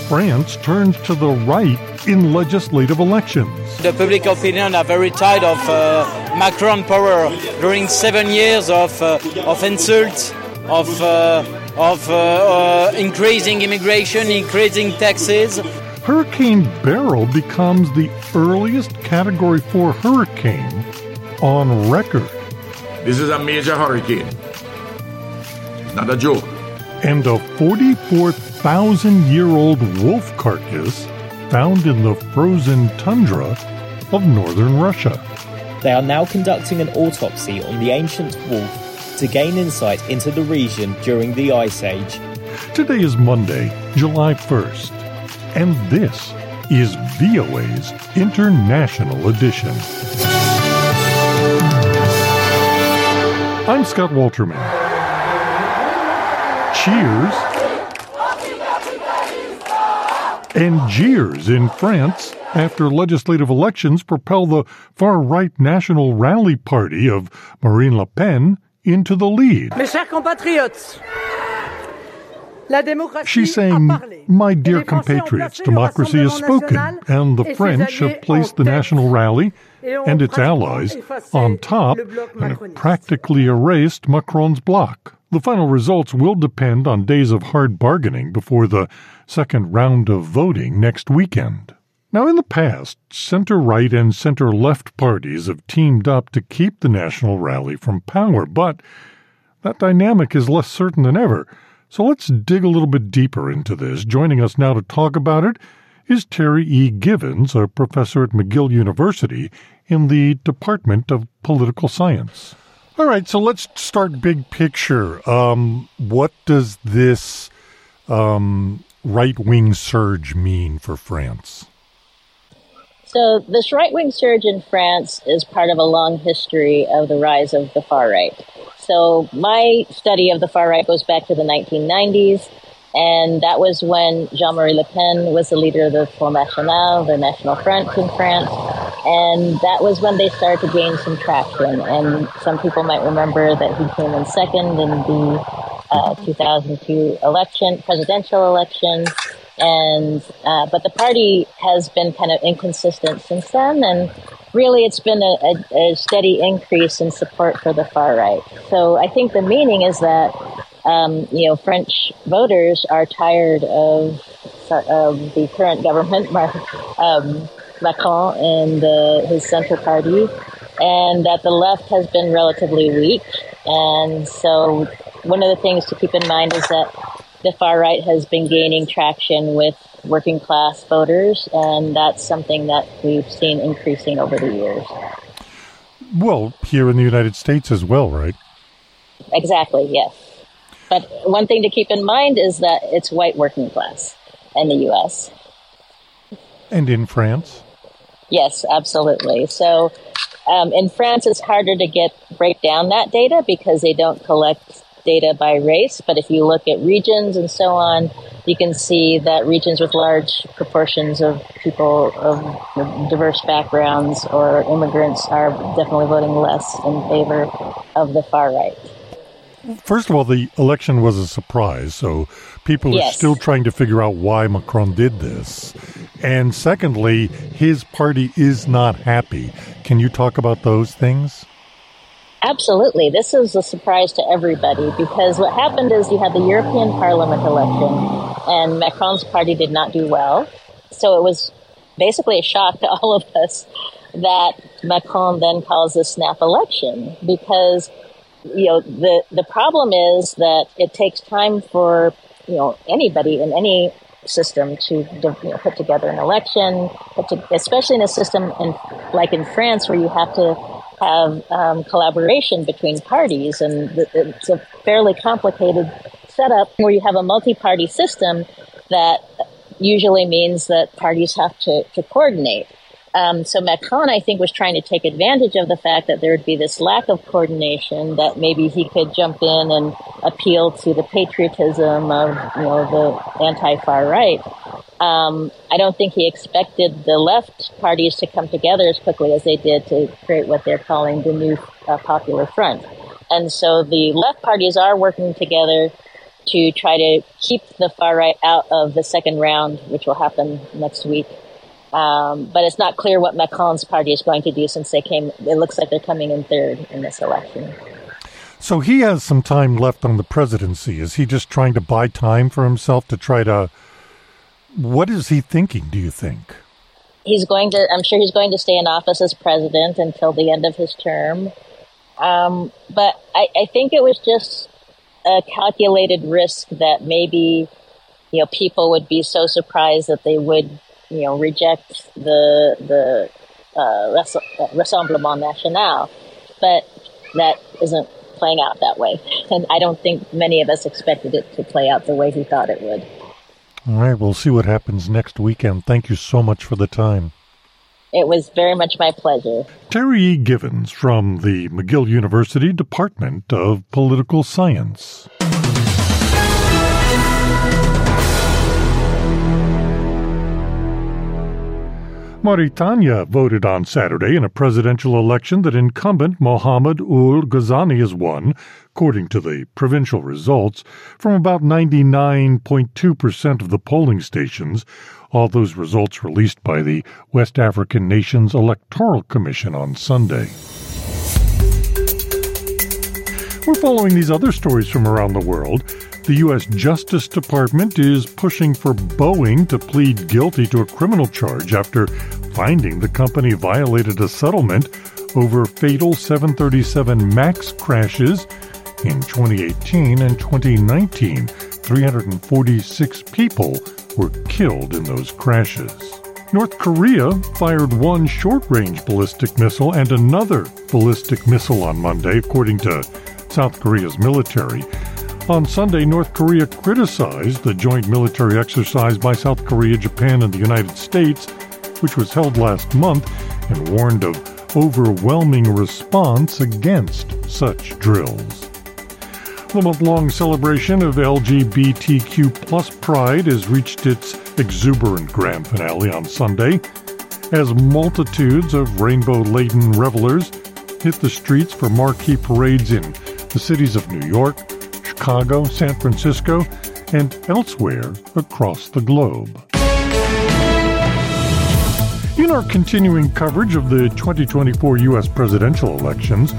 France turns to the right in legislative elections. The public opinion are very tired of Macron power during 7 years of insults, of increasing immigration, increasing taxes. Hurricane Beryl becomes the earliest Category 4 hurricane on record. This is a major hurricane. Not a joke. And a 44,000-year-old wolf carcass found in the frozen tundra of northern Russia. They are now conducting an autopsy on the ancient wolf to gain insight into the region during the Ice Age. Today is Monday, July 1st, and this is VOA's International Edition. I'm Scott Walterman. Cheers and jeers in France after legislative elections propel the far-right National Rally Party of Marine Le Pen into the lead. Mes chers compatriotes, she's saying, my dear compatriots, democracy has spoken, and the French have placed the National Rally and its allies on top and have practically erased Macron's bloc. The final results will depend on days of hard bargaining before the second round of voting next weekend. Now, in the past, center-right and center-left parties have teamed up to keep the National Rally from power, but that dynamic is less certain than ever. So let's dig a little bit deeper into this. Joining us now to talk about it is Terry E. Givens, a professor at McGill University in the Department of Political Science. All right, so let's start big picture. What does this right-wing surge mean for France? So this right-wing surge in France is part of a long history of the rise of the far right. So my study of the far right goes back to the 1990s, and that was when Jean-Marie Le Pen was the leader of the Front National, the National Front in France, and that was when they started to gain some traction. And some people might remember that he came in second in the 2002 presidential election. And but the party has been kind of inconsistent since then, and really it's been a steady increase in support for the far right. So I think the meaning is that French voters are tired of the current government, Macron and his center party, and that the left has been relatively weak. And so one of the things to keep in mind is that the far right has been gaining traction with working class voters, and that's something that we've seen increasing over the years. Well, here in the United States as well, right? Exactly, yes. But one thing to keep in mind is that it's white working class in the U.S. And in France? Yes, absolutely. So in France, it's harder to break down that data because they don't collect data by race, but if you look at regions and so on, you can see that regions with large proportions of people of diverse backgrounds or immigrants are definitely voting less in favor of the far right. First of all, the election was a surprise, so people are still trying to figure out why Macron did this. And secondly, his party is not happy. Can you talk about those things? Absolutely. This is a surprise to everybody because what happened is you had the European Parliament election and Macron's party did not do well. So it was basically a shock to all of us that Macron then calls a snap election because, the problem is that it takes time for, anybody in any system to put together an election, especially in a system like in France where you have to have collaboration between parties, and it's a fairly complicated setup where you have a multi-party system that usually means that parties have to coordinate. So Macron, I think, was trying to take advantage of the fact that there would be this lack of coordination, that maybe he could jump in and appeal to the patriotism of the anti-far right. I don't think he expected the left parties to come together as quickly as they did to create what they're calling the new Popular Front. And so the left parties are working together to try to keep the far right out of the second round, which will happen next week. But it's not clear what Macron's party is going to do since it looks like they're coming in third in this election. So he has some time left on the presidency. Is he just trying to buy time for himself to try to... What is he thinking, do you think? I'm sure he's going to stay in office as president until the end of his term. But I think it was just a calculated risk that maybe, people would be so surprised that they would, reject the Rassemblement National. But that isn't playing out that way. And I don't think many of us expected it to play out the way he thought it would. All right, we'll see what happens next weekend. Thank you so much for the time. It was very much my pleasure. Terry E. Givens from the McGill University Department of Political Science. Mauritania voted on Saturday in a presidential election that incumbent Mohamed Ould Ghazouani has won, according to the provincial results, from about 99.2% of the polling stations, all those results released by the West African Nations Electoral Commission on Sunday. We're following these other stories from around the world. The U.S. Justice Department is pushing for Boeing to plead guilty to a criminal charge after finding the company violated a settlement over fatal 737 MAX crashes in 2018 and 2019. 346 people were killed in those crashes. North Korea fired one short-range ballistic missile and another ballistic missile on Monday, according to South Korea's military. On Sunday, North Korea criticized the joint military exercise by South Korea, Japan, and the United States, which was held last month, and warned of overwhelming response against such drills. The month-long celebration of LGBTQ+ pride has reached its exuberant grand finale on Sunday, as multitudes of rainbow-laden revelers hit the streets for marquee parades in the cities of New York, Chicago, San Francisco, and elsewhere across the globe. In our continuing coverage of the 2024 U.S. presidential elections,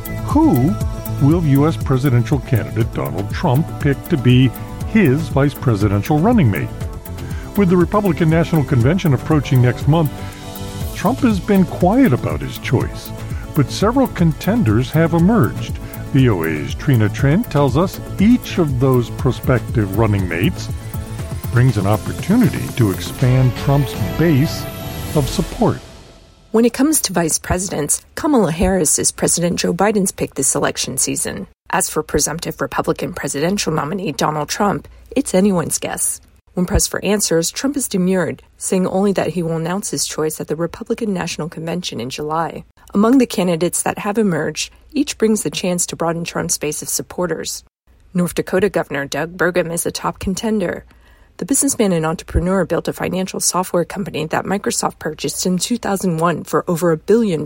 who will U.S. presidential candidate Donald Trump pick to be his vice presidential running mate? With the Republican National Convention approaching next month, Trump has been quiet about his choice, but several contenders have emerged. VOA's Trina Trent tells us each of those prospective running mates brings an opportunity to expand Trump's base of support. When it comes to vice presidents, Kamala Harris is President Joe Biden's pick this election season. As for presumptive Republican presidential nominee Donald Trump, it's anyone's guess. When pressed for answers, Trump has demurred, saying only that he will announce his choice at the Republican National Convention in July. Among the candidates that have emerged, each brings the chance to broaden Trump's base of supporters. North Dakota Governor Doug Burgum is a top contender. The businessman and entrepreneur built a financial software company that Microsoft purchased in 2001 for over $1 billion.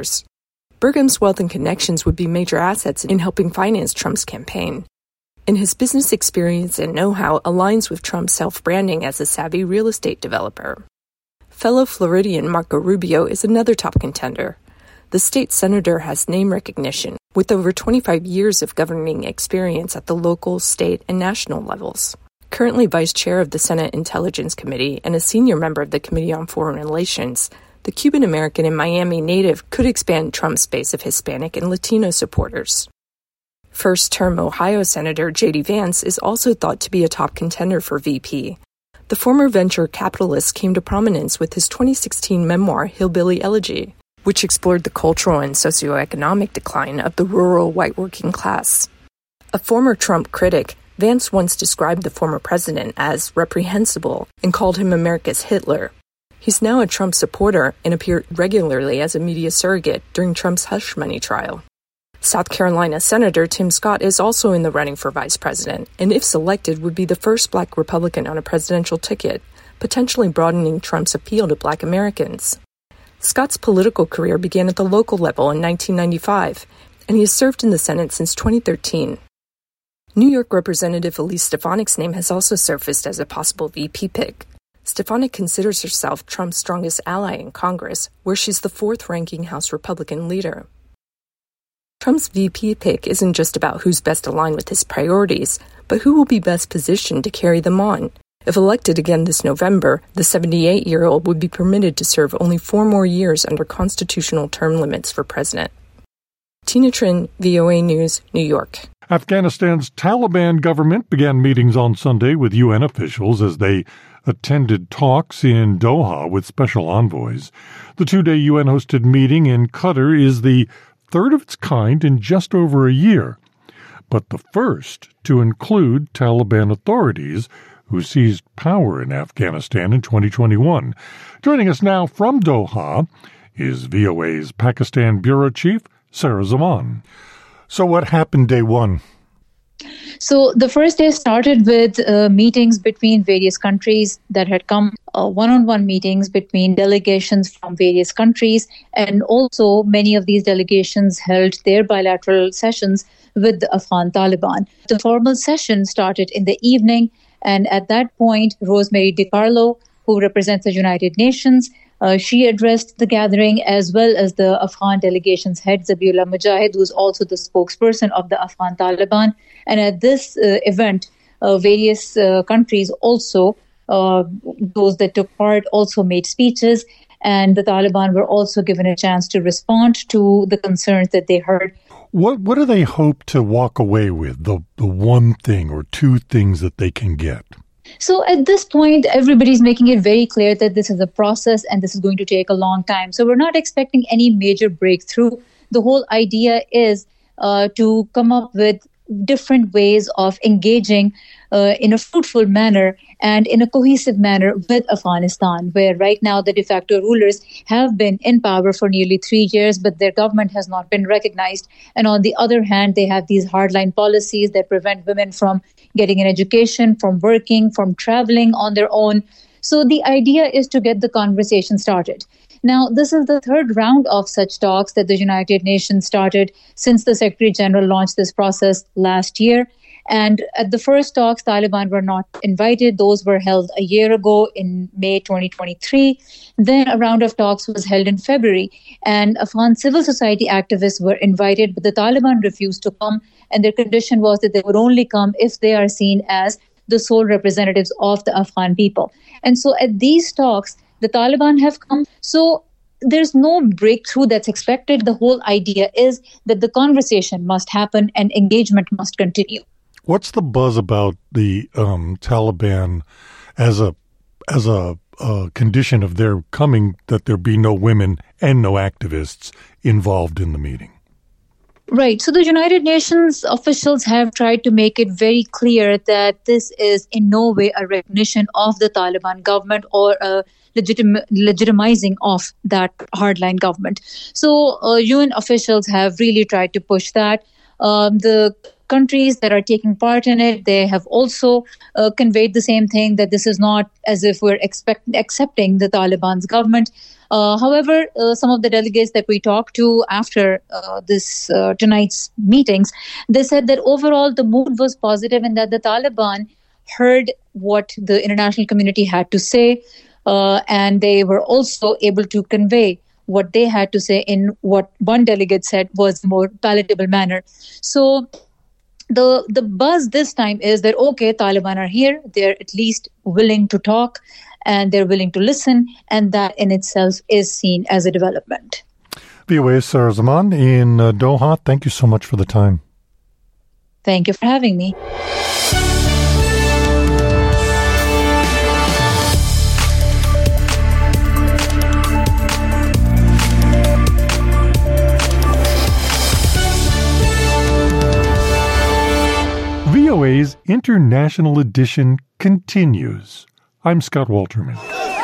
Burgum's wealth and connections would be major assets in helping finance Trump's campaign. And his business experience and know-how aligns with Trump's self-branding as a savvy real estate developer. Fellow Floridian Marco Rubio is another top contender. The state senator has name recognition, with over 25 years of governing experience at the local, state, and national levels. Currently vice chair of the Senate Intelligence Committee and a senior member of the Committee on Foreign Relations, the Cuban-American and Miami native could expand Trump's base of Hispanic and Latino supporters. First-term Ohio Senator J.D. Vance is also thought to be a top contender for VP. The former venture capitalist came to prominence with his 2016 memoir, Hillbilly Elegy, which explored the cultural and socioeconomic decline of the rural white working class. A former Trump critic, Vance once described the former president as reprehensible and called him America's Hitler. He's now a Trump supporter and appeared regularly as a media surrogate during Trump's hush money trial. South Carolina Senator Tim Scott is also in the running for vice president, and if selected, would be the first black Republican on a presidential ticket, potentially broadening Trump's appeal to black Americans. Scott's political career began at the local level in 1995, and he has served in the Senate since 2013. New York Representative Elise Stefanik's name has also surfaced as a possible VP pick. Stefanik considers herself Trump's strongest ally in Congress, where she's the fourth-ranking House Republican leader. Trump's VP pick isn't just about who's best aligned with his priorities, but who will be best positioned to carry them on. If elected again this November, the 78-year-old would be permitted to serve only 4 more years under constitutional term limits for president. Tina Trin, VOA News, New York. Afghanistan's Taliban government began meetings on Sunday with UN officials as they attended talks in Doha with special envoys. The 2-day UN-hosted meeting in Qatar is the third of its kind in just over a year, but the first to include Taliban authorities who seized power in Afghanistan in 2021. Joining us now from Doha is VOA's Pakistan Bureau Chief, Sarah Zaman. So what happened day one? So the first day started with meetings between various countries that had come, one-on-one meetings between delegations from various countries, and also many of these delegations held their bilateral sessions with the Afghan Taliban. The formal session started in the evening, and at that point, Rosemary DiCarlo, who represents the United Nations, she addressed the gathering, as well as the Afghan delegation's head, Zabiullah Mujahid, who is also the spokesperson of the Afghan Taliban. And at this event, various countries also, those that took part, also made speeches, and the Taliban were also given a chance to respond to the concerns that they heard. What do they hope to walk away with, the one thing or two things that they can get? So at this point, everybody's making it very clear that this is a process and this is going to take a long time. So we're not expecting any major breakthrough. The whole idea is to come up with different ways of engaging in a fruitful manner and in a cohesive manner with Afghanistan, where right now the de facto rulers have been in power for nearly 3 years, but their government has not been recognized. And on the other hand, they have these hardline policies that prevent women from getting an education, from working, from traveling on their own. So the idea is to get the conversation started. Now, this is the third round of such talks that the United Nations started since the Secretary General launched this process last year. And at the first talks, Taliban were not invited. Those were held a year ago in May 2023. Then a round of talks was held in February. And Afghan civil society activists were invited, but the Taliban refused to come. And their condition was that they would only come if they are seen as the sole representatives of the Afghan people. And so at these talks, the Taliban have come. So there's no breakthrough that's expected. The whole idea is that the conversation must happen and engagement must continue. What's the buzz about the Taliban as a condition of their coming, that there be no women and no activists involved in the meeting? Right. So the United Nations officials have tried to make it very clear that this is in no way a recognition of the Taliban government or a legitimizing of that hardline government. So UN officials have really tried to push that. The countries that are taking part in it, they have also conveyed the same thing, that this is not as if we're accepting the Taliban's government. However, some of the delegates that we talked to after this tonight's meetings, they said that overall the mood was positive and that the Taliban heard what the international community had to say, and they were also able to convey what they had to say in what one delegate said was a more palatable manner. So the buzz this time is that, okay, Taliban are here, they're at least willing to talk, and they're willing to listen, and that in itself is seen as a development. VOA's Sarah Zaman in Doha. Thank you so much for the time. Thank you for having me. VOA's International Edition continues. I'm Scott Walterman.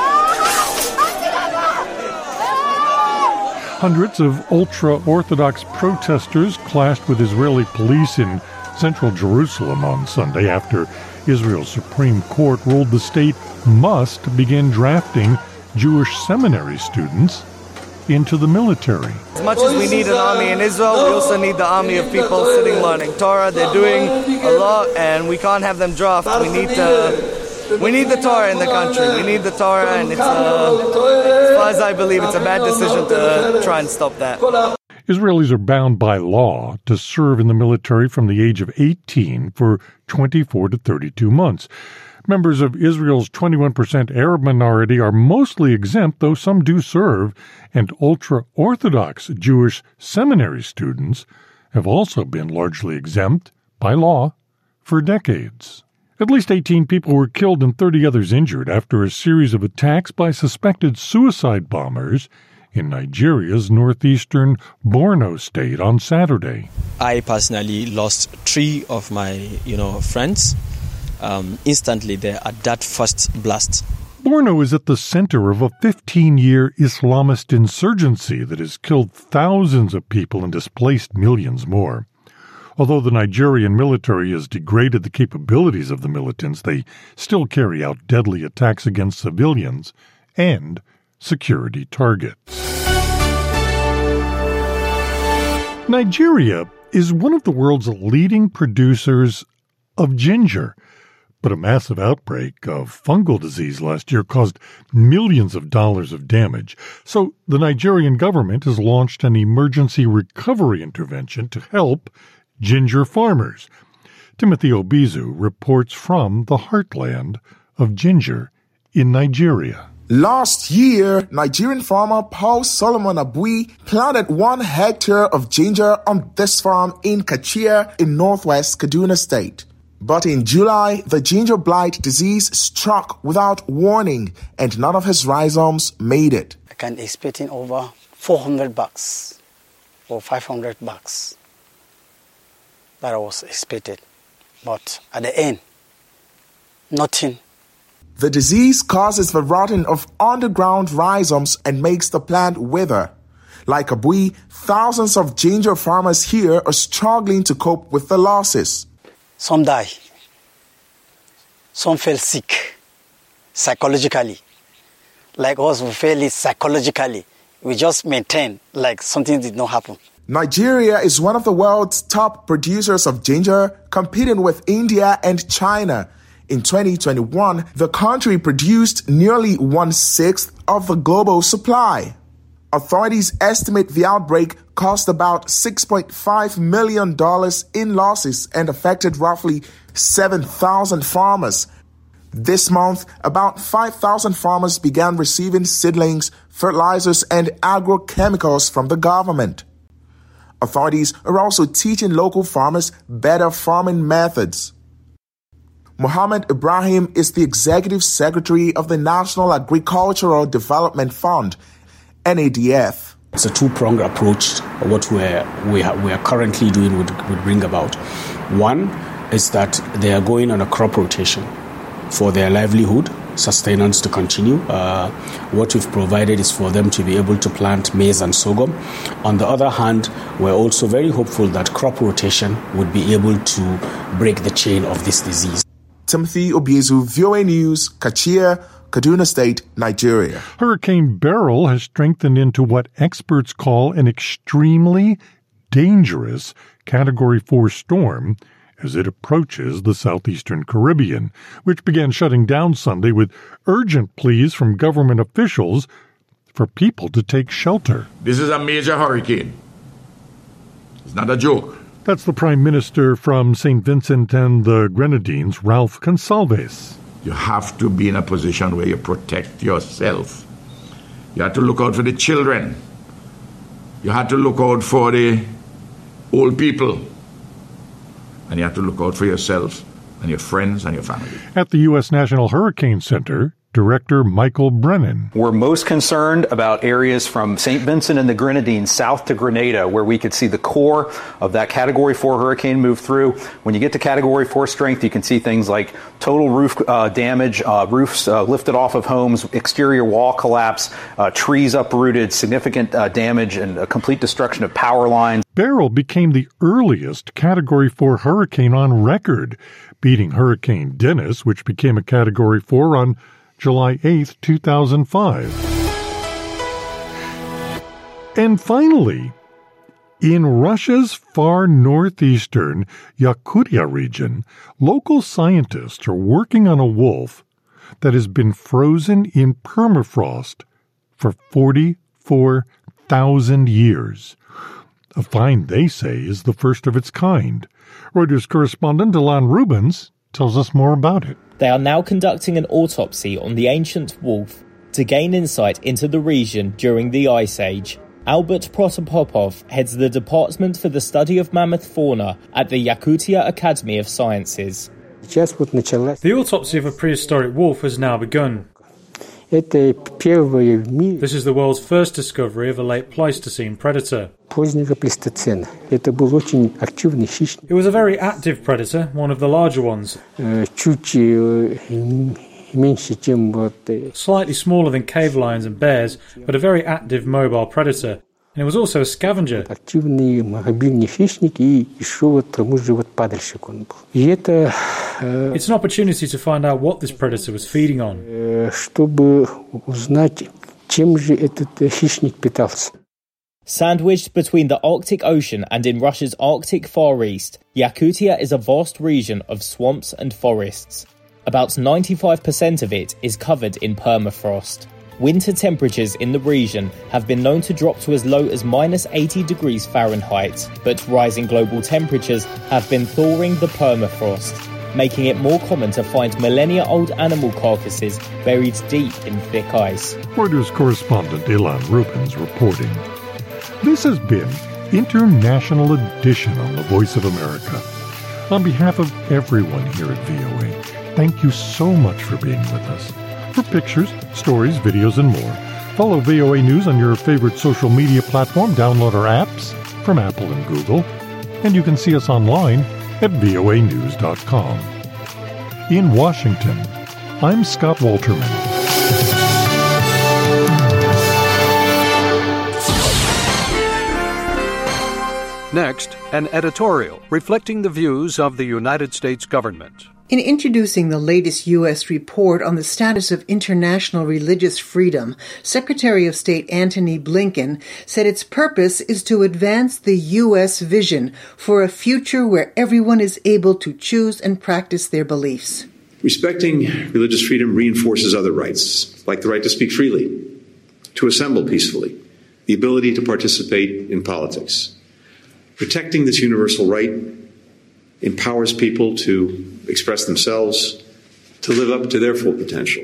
Hundreds of ultra-Orthodox protesters clashed with Israeli police in central Jerusalem on Sunday after Israel's Supreme Court ruled the state must begin drafting Jewish seminary students into the military. As much as we need an army in Israel, we also need the army of people sitting learning Torah. They're doing a lot, and we can't have them draft. We need the Torah in the country. We need the Torah, and it's, as far as I believe, it's a bad decision to try and stop that. Israelis are bound by law to serve in the military from the age of 18 for 24 to 32 months. Members of Israel's 21% Arab minority are mostly exempt, though some do serve, and ultra-Orthodox Jewish seminary students have also been largely exempt by law for decades. At least 18 people were killed and 30 others injured after a series of attacks by suspected suicide bombers in Nigeria's northeastern Borno state on Saturday. I personally lost 3 of my, friends instantly there at that first blast. Borno is at the center of a 15-year Islamist insurgency that has killed thousands of people and displaced millions more. Although the Nigerian military has degraded the capabilities of the militants, they still carry out deadly attacks against civilians and security targets. Nigeria is one of the world's leading producers of ginger, but a massive outbreak of fungal disease last year caused millions of dollars of damage. So the Nigerian government has launched an emergency recovery intervention to help ginger farmers. Timothy Obizu reports from the heartland of ginger in Nigeria. Last year, Nigerian farmer Paul Solomon Abui planted 1 hectare of ginger on this farm in Kachia in northwest Kaduna State. But in July, the ginger blight disease struck without warning, and none of his rhizomes made it. I can expect over $400 or $500 that I was expected. But at the end, nothing. The disease causes the rotting of underground rhizomes and makes the plant wither. Like Abui, thousands of ginger farmers here are struggling to cope with the losses. Some die. Some feel sick psychologically. Like us, we feel it psychologically. We just maintain like something did not happen. Nigeria is one of the world's top producers of ginger, competing with India and China. In 2021, the country produced nearly 1/6 of the global supply. Authorities estimate the outbreak cost about $6.5 million in losses and affected roughly 7,000 farmers. This month, about 5,000 farmers began receiving seedlings, fertilizers, and agrochemicals from the government. Authorities are also teaching local farmers better farming methods. Mohammed Ibrahim is the executive secretary of the National Agricultural Development Fund, NADF. It's a two-pronged approach. What we are currently doing would bring about. One is that they are going on a crop rotation for their livelihood, sustenance to continue. What we've provided is for them to be able to plant maize and sorghum. On the other hand, we're also very hopeful that crop rotation would be able to break the chain of this disease. Timothy Obizu, VOA News, Kachia, Kaduna State, Nigeria. Hurricane Beryl has strengthened into what experts call an extremely dangerous Category 4 storm as it approaches the southeastern Caribbean, which began shutting down Sunday with urgent pleas from government officials for people to take shelter. This is a major hurricane. It's not a joke. That's the Prime Minister from St. Vincent and the Grenadines, Ralph Gonsalves. You have to be in a position where you protect yourself. You have to look out for the children. You have to look out for the old people. And you have to look out for yourself and your friends and your family. At the U.S. National Hurricane Center, Director Michael Brennan. We're most concerned about areas from St. Vincent and the Grenadines south to Grenada, where we could see the core of that Category 4 hurricane move through. When you get to Category 4 strength, you can see things like total roof damage, roofs lifted off of homes, exterior wall collapse, trees uprooted, significant damage, and a complete destruction of power lines. Beryl became the earliest Category 4 hurricane on record, beating Hurricane Dennis, which became a Category 4 on July 8, 2005. And finally, in Russia's far northeastern Yakutia region, local scientists are working on a wolf that has been frozen in permafrost for 44,000 years. A find, they say, is the first of its kind. Reuters correspondent Ilan Rubens tells us more about it. They are now conducting an autopsy on the ancient wolf to gain insight into the region during the Ice Age. Albert Protopopov heads the Department for the Study of Mammoth Fauna at the Yakutia Academy of Sciences. The autopsy of a prehistoric wolf has now begun. This is the world's first discovery of a late Pleistocene predator. It was a very active predator, one of the larger ones. Slightly smaller than cave lions and bears, but a very active mobile predator. And it was also a scavenger. It's an opportunity to find out what this predator was feeding on. Sandwiched between the Arctic Ocean and in Russia's Arctic Far East, Yakutia is a vast region of swamps and forests. About 95% of it is covered in permafrost. Winter temperatures in the region have been known to drop to as low as minus 80 degrees Fahrenheit, but rising global temperatures have been thawing the permafrost, making it more common to find millennia-old animal carcasses buried deep in thick ice. Reuters correspondent Ilan Rubens reporting. This has been International Edition on the Voice of America. On behalf of everyone here at VOA, thank you so much for being with us. For pictures, stories, videos, and more, follow VOA News on your favorite social media platform. Download our apps from Apple and Google. And you can see us online at voanews.com. In Washington, I'm Scott Walterman. Next, an editorial reflecting the views of the United States government. In introducing the latest U.S. report on the status of international religious freedom, Secretary of State Antony Blinken said its purpose is to advance the U.S. vision for a future where everyone is able to choose and practice their beliefs. Respecting religious freedom reinforces other rights, like the right to speak freely, to assemble peacefully, the ability to participate in politics. Protecting this universal right empowers people to express themselves, to live up to their full potential,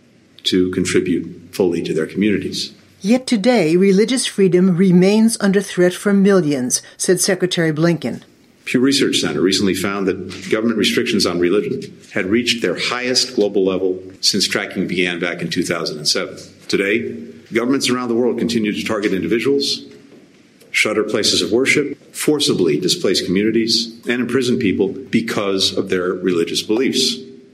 to contribute fully to their communities. Yet today, religious freedom remains under threat for millions, said Secretary Blinken. Pew Research Center recently found that government restrictions on religion had reached their highest global level since tracking began back in 2007. Today, governments around the world continue to target individuals, shutter places of worship, forcibly displace communities, and imprison people because of their religious beliefs.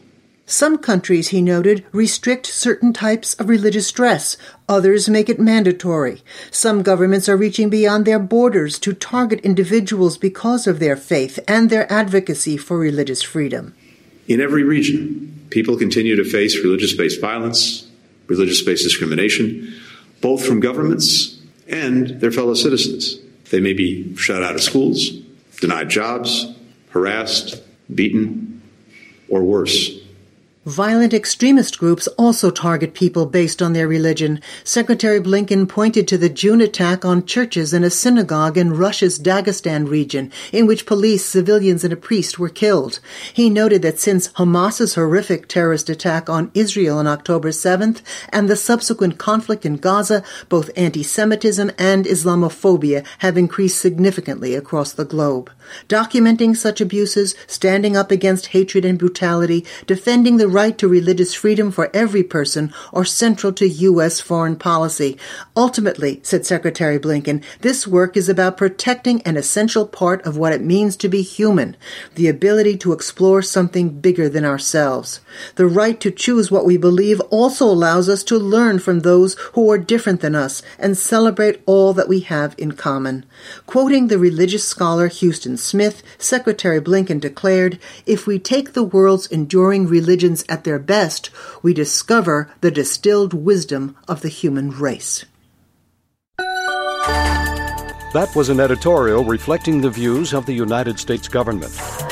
Some countries, he noted, restrict certain types of religious dress. Others make it mandatory. Some governments are reaching beyond their borders to target individuals because of their faith and their advocacy for religious freedom. In every region, people continue to face religious-based violence, religious-based discrimination, both from governments and their fellow citizens. They may be shut out of schools, denied jobs, harassed, beaten, or worse. Violent extremist groups also target people based on their religion. Secretary Blinken pointed to the June attack on churches and a synagogue in Russia's Dagestan region, in which police, civilians, and a priest were killed. He noted that since Hamas's horrific terrorist attack on Israel on October 7th and the subsequent conflict in Gaza, both anti-Semitism and Islamophobia have increased significantly across the globe. Documenting such abuses, standing up against hatred and brutality, defending the right to religious freedom for every person are central to U.S. foreign policy. Ultimately, said Secretary Blinken, this work is about protecting an essential part of what it means to be human, the ability to explore something bigger than ourselves. The right to choose what we believe also allows us to learn from those who are different than us and celebrate all that we have in common. Quoting the religious scholar Houston Smith, Secretary Blinken declared, "If we take the world's enduring religions at their best, we discover the distilled wisdom of the human race." That was an editorial reflecting the views of the United States government.